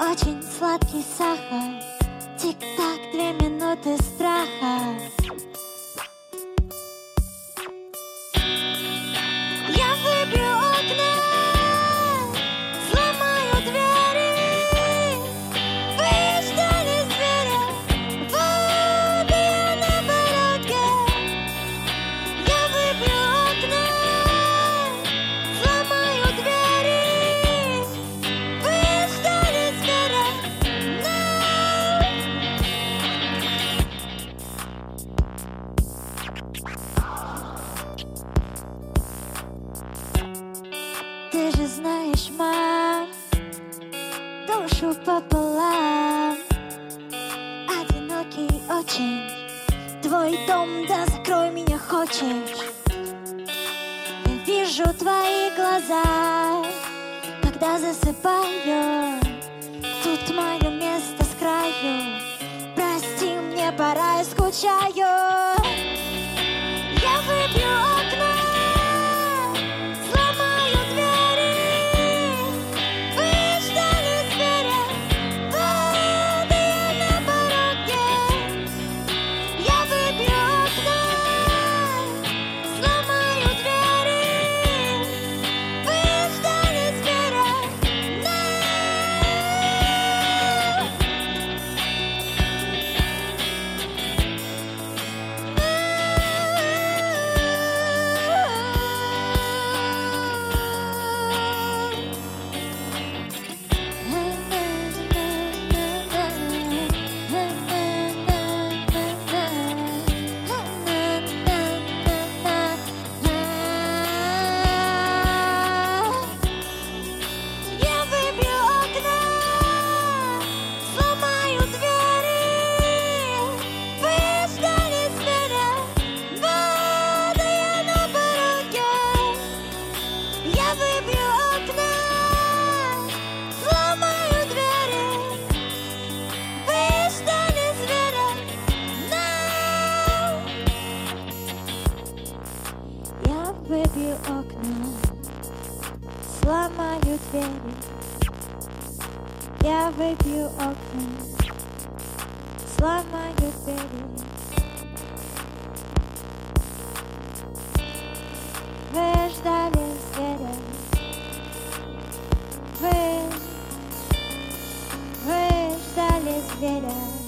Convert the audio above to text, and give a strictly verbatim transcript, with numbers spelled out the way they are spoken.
очень сладкий сахар. Тик-так, две минуты страха. Я выбью окна, сломаю двери. Вы ждали зверя, вот я на пороге. Я выбью окна, сломаю двери. Вы ждали зверя, ты же знаешь, мам, душу пополам. Одинокий очень твой дом, да закрой меня хочешь. Я вижу твои глаза, когда засыпаю. Тут мое место с краю. Прости, мне пора, я скучаю. Я выбью окна, сломаю двери. Вы ждали зверя, вот я на пороге. Я выбью окна, сломаю двери. Вы ждали зверя, я выбью окна, сломаю двери. Вы ждали зверя, вот я на пороге. Я выбью окна, сломаю двери. Вы ждали зверя, now. Я выбью окна, сломаю двери. Я выбью окна, сломаю двери. Вы ждали зверя. Вы, вы ждали зверя.